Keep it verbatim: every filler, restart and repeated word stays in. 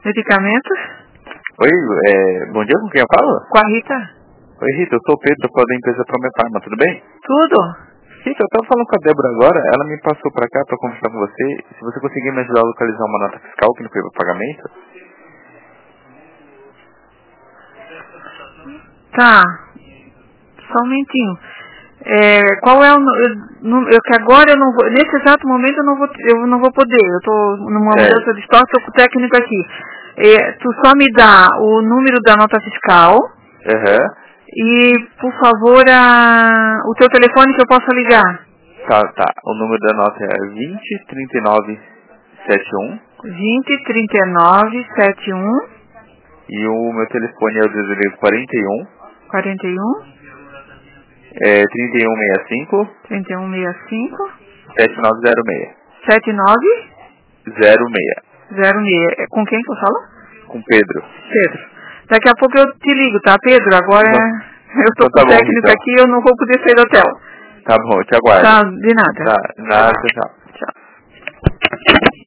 Medicamentos? Oi, é, bom dia, com quem eu falo? Com a Rita? Oi, Rita, eu sou o Pedro, sou da empresa Promefarma, tudo bem? Tudo? Rita, eu tava falando com a Débora agora, ela me passou pra cá pra conversar com você. Se você conseguir me ajudar a localizar uma nota fiscal que não foi para pagamento. Tá. Só um momentinho. É, qual é o... Eu, eu, que agora eu não vou... Nesse exato momento eu não vou, eu não vou poder. Eu tô numa É. mudança de estoque, tô com o técnico aqui. É, tu só me dá o número da nota fiscal. Aham. Uhum. E, por favor, a, o teu telefone que eu possa ligar. Tá, tá. O número da nota é vinte, trinta e nove, setenta e um. vinte, trinta e nove, setenta e um. E o meu telefone é o dezesseis quarenta e um. quarenta e um. É trinta e um sessenta e cinco. trinta e um sessenta e cinco. setenta e nove zero seis. setenta e nove zero seis. zero seis. É com quem que eu falo? Com Pedro. Pedro. Daqui a pouco eu te ligo, tá, Pedro? Agora Não. eu tô Então com tá o bom, técnico então. aqui e eu não vou poder sair do hotel. Tá bom, eu te aguardo. Tá, de nada. Tá, nada, tchau.